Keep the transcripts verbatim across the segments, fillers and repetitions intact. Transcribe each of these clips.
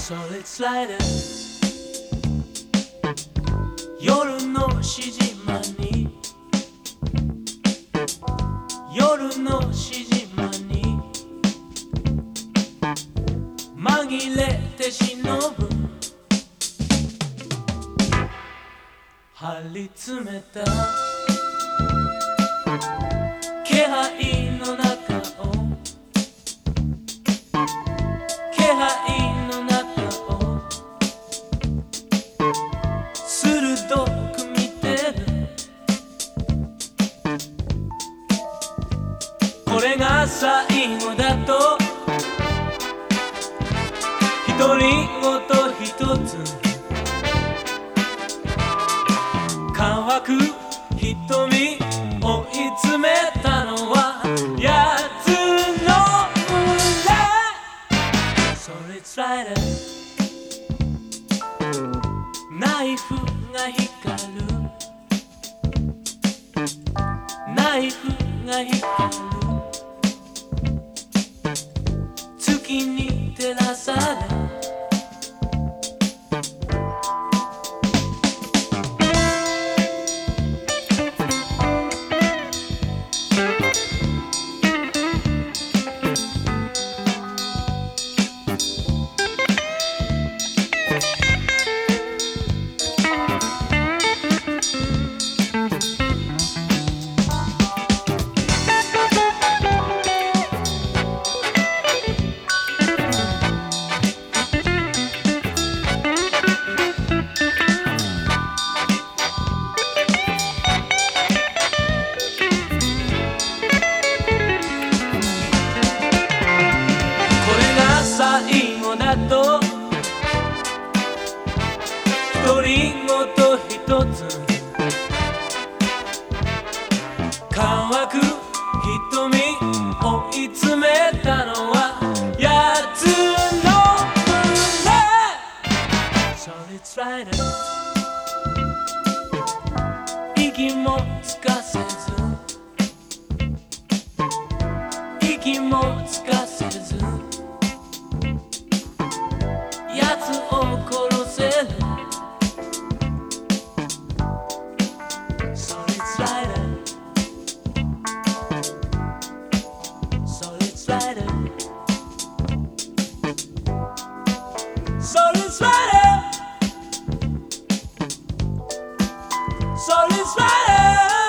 Solid Slider 夜のしじまに夜のしじまに紛れて忍ぶ張り詰めた気配の中を気配の中を鋭く見てるこれが最後だと独り言一つ乾く瞳追い詰めたのは奴の裏 Solid Slider ナイフが光るナイフが光る月に照らされ最後だと独り言一つ乾く瞳追い詰めたのは奴の胸 Solid Slider 息もつかせず息もつかせず奴を殺せる Solid Slider Solid Slider Solid Slider Solid Slider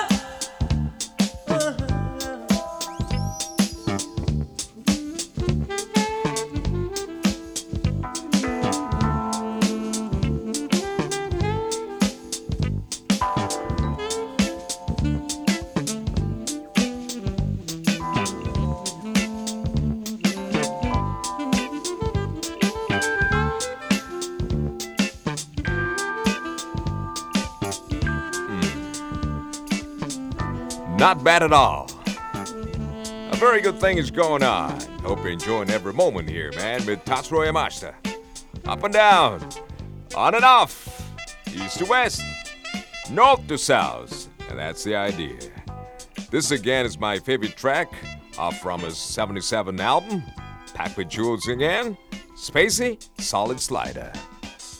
Not bad at all. A very good thing is going on. Hope you're enjoying every moment here, man, with Tatsuro Yamashita. Up and down, on and off, east to west, north to south, and that's the idea. This again is my favorite track off from his seventy-seven album, packed with jewels again, Spacey, Solid Slider.